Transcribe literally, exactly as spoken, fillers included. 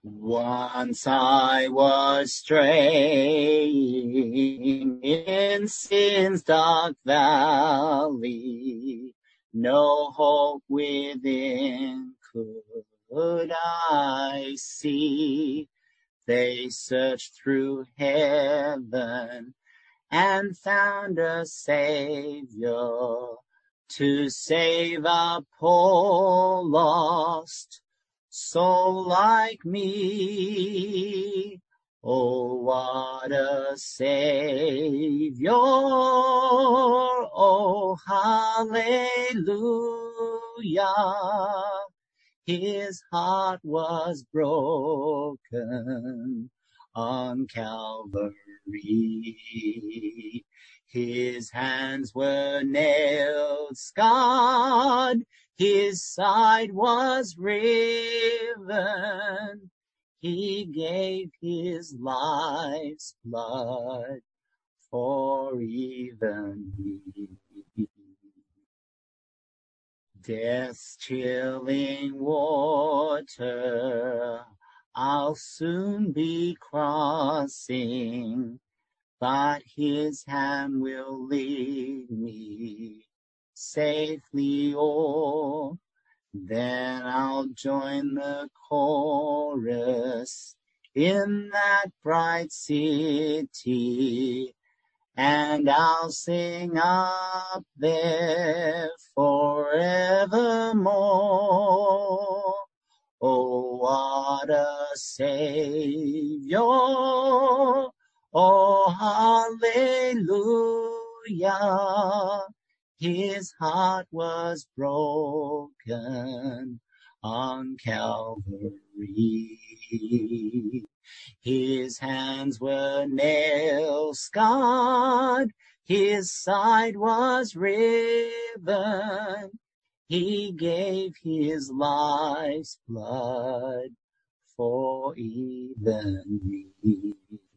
Once I was straying in sin's dark valley, no hope within could I see. They searched through heaven and found a Savior to save a poor lost soul like me. Oh, what a Savior! Oh, hallelujah! His heart was broken on Calvary. His hands were nailed, scarred. His side was riven. He gave his life's blood for even me. Death's chilling water I'll soon be crossing, but his hand will lead me safely o'er. Then I'll join the chorus in that bright city, and I'll sing up there forevermore. Oh, what a Savior! Oh, hallelujah! His heart was broken on Calvary. His hands were nail scarred, his side was riven. He gave his life's blood for even me.